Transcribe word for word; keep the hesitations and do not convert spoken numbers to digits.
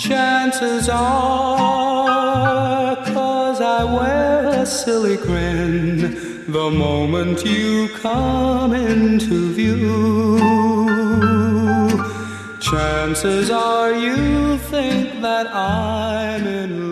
Chances are, 'cause I wear a silly grin the moment you come into view. Chances are you think that I'm in